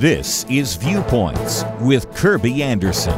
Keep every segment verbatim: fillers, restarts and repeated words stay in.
This is Viewpoints with Kirby Anderson.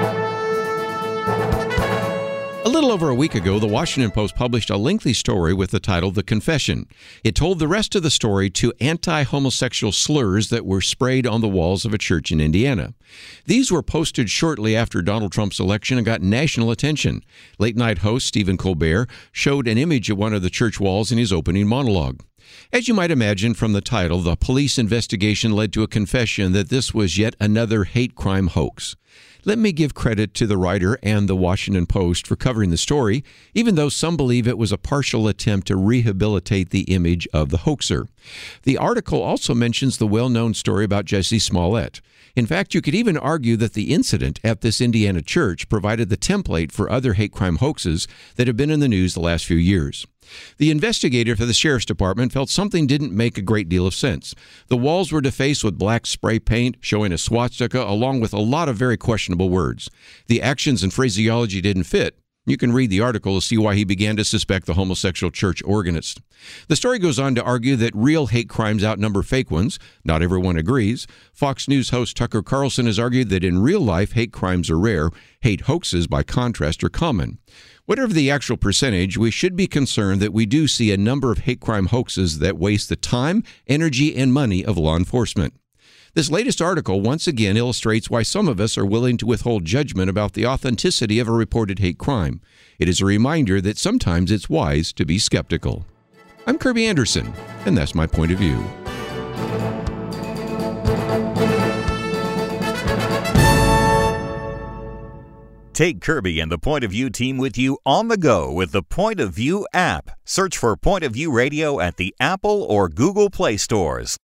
A little over a week ago, the Washington Post published a lengthy story with the title The Confession. It told the rest of the story to anti-homosexual slurs that were sprayed on the walls of a church in Indiana. These were posted shortly after Donald Trump's election and got national attention. Late-night host Stephen Colbert showed an image of one of the church walls in his opening monologue. As you might imagine from the title, the police investigation led to a confession that this was yet another hate crime hoax. Let me give credit to the writer and the Washington Post for covering the story, even though some believe it was a partial attempt to rehabilitate the image of the hoaxer. The article also mentions the well-known story about Jussie Smollett. In fact, you could even argue that the incident at this Indiana church provided the template for other hate crime hoaxes that have been in the news the last few years. The investigator for the sheriff's department felt something didn't make a great deal of sense. The walls were defaced with black spray paint, showing a swastika, along with a lot of very questionable words. The actions and phraseology didn't fit. You can read the article to see why he began to suspect the homosexual church organist. The story goes on to argue that real hate crimes outnumber fake ones. Not everyone agrees. Fox News host Tucker Carlson has argued that in real life, hate crimes are rare. Hate hoaxes, by contrast, are common. Whatever the actual percentage, we should be concerned that we do see a number of hate crime hoaxes that waste the time, energy, and money of law enforcement. This latest article once again illustrates why some of us are willing to withhold judgment about the authenticity of a reported hate crime. It is a reminder that sometimes it's wise to be skeptical. I'm Kirby Anderson, and that's my point of view. Take Kirby and the Point of View team with you on the go with the Point of View app. Search for Point of View Radio at the Apple or Google Play stores.